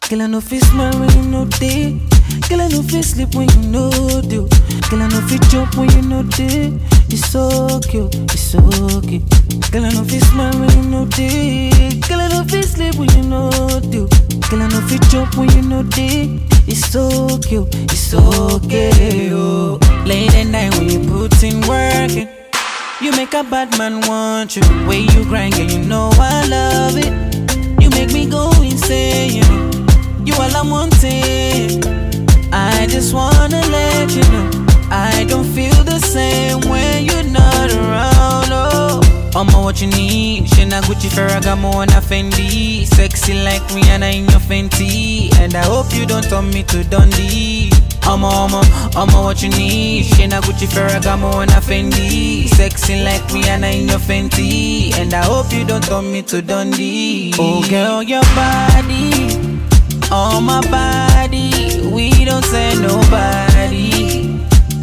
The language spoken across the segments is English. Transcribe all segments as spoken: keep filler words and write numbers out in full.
Girl, I no fit smile when you know day. Girl, I no fit sleep when you know do. Girl, I no fit jump when you know day. It's so cute, it's so cute. Girl, I no fit smile when you know day. Girl, I no fit sleep when you know do. Girl, I no fit jump when you know day. It's so cute, it's so okay. Oh, late at night when you put in work in, you make a bad man want you. Way you grind, yeah, you know I love it. You make me go insane, you know. You all I'm wanting. I just wanna let you know I don't feel the same when you're not around. Oh, I'm what you need. Shina Gucci, Ferragamo, and a Fendi. Sexy like Rihanna in your Fenty. And I hope you don't turn me to Dundee. I'm a, I'm a, I'm a what you need. Shina Gucci, Ferragamo, and a Fendi. Sexy like Rihanna in your Fenty. And I hope you don't turn me to Dundee. Oh girl, your body on my body, we don't say nobody,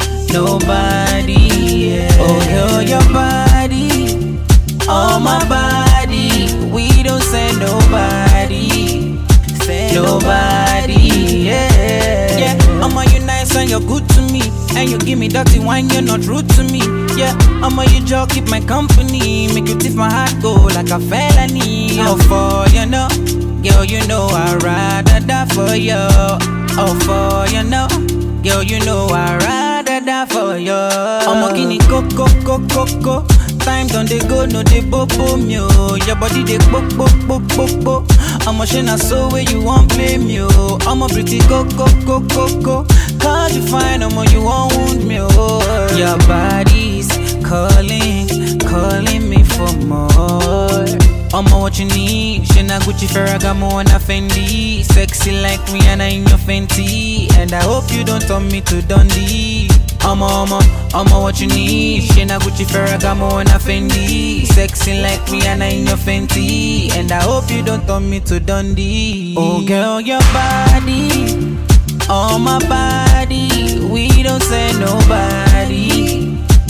nobody, yeah. Oh girl, your body on my body, we don't say nobody, say nobody, yeah. Yeah, I'm a you nice and you're good to me, and you give me dirty wine, you're not rude to me. Yeah, I'm a you joke, keep my company, make you tip my heart go like a felony. Oh for you know. Girl, you know I'd rather die for you. Oh, for you know. Girl, you know I'd rather die for you. I'm a guinea coco, coco, coco. Time done they go, no they bo bo me. Your body they bo bo bo bo bo. I'm a shina so where you won't blame me. I'm a pretty coco, coco, coco. Cause you find I'm a you won't wound me. Your body's calling, calling me for more. I'm a what you need. Shina Gucci, Ferragamo, and a Fendi. Sexy like Rihanna in your Fenty. And I hope you don't turn me to Dundee. I'm a, I'm a, I'm a what you need. Shina Gucci, Ferragamo, and a Fendi. Sexy like Rihanna in your Fenty. And I hope you don't turn me to Dundee. Oh girl, your body on my body, we don't say nobody,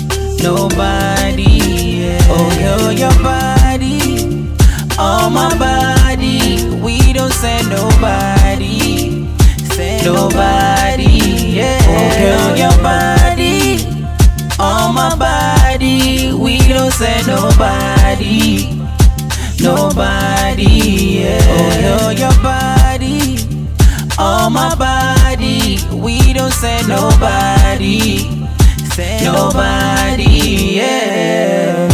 nobody, yeah. Oh girl, your body on my body, we don't say nobody, say nobody, yeah. Oh girl, your body on my body, we don't say nobody, nobody, yeah. Oh girl, your body on my body, we don't say nobody, say nobody, yeah.